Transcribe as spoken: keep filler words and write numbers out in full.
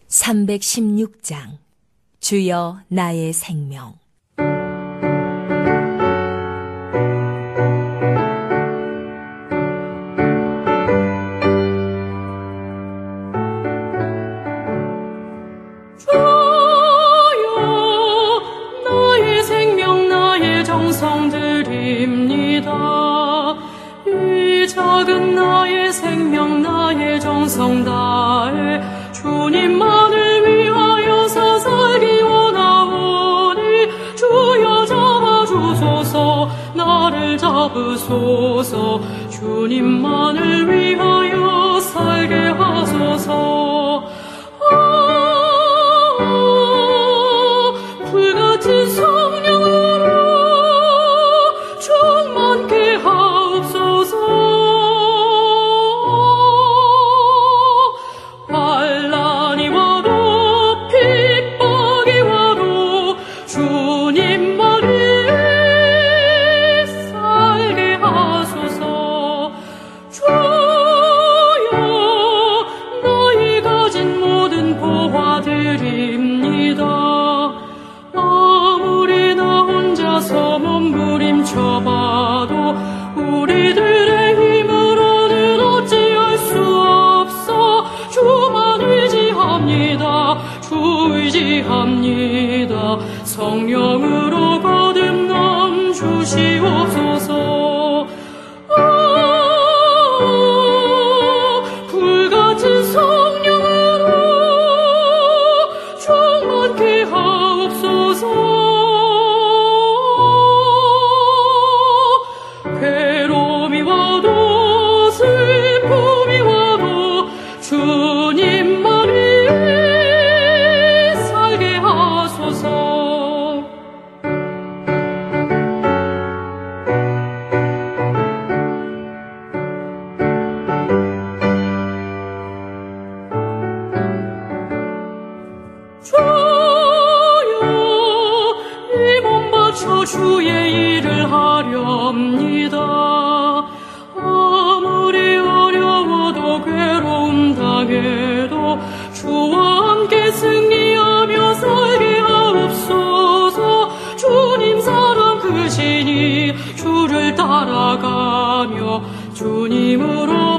삼백십육 장 주여 나의 생명. 주여 나의 생명 나의 정성 드립니다. 이 작은 나의 생명 나의 정성 다해 주님만을 위하여서 살기 원하오니 주여 잡아주소서 나를 잡으소서 주님만을 위하여 살게 하소서. 아, 불같은 성령으로 충만케 하옵소서. 아무리 나 혼자서 몸부림쳐봐도 우리들의 힘으로는 어찌할 수 없어. 주만 의지합니다. 주 의지합니다. 성령으로 거듭남 주시옵소서. 아, 불같은 성령으로 충만케 하옵소서. 괴로움이 와도 슬픔이 와도 주님만이 살게 하소서. 주여 이 몸 바쳐 주의 일을 하렵니다. 아무리 어려워도 괴로움 당해도 주와 함께 승리하며 살게 하옵소서. 주님 사랑 크시니 주를 따라가며 주님으로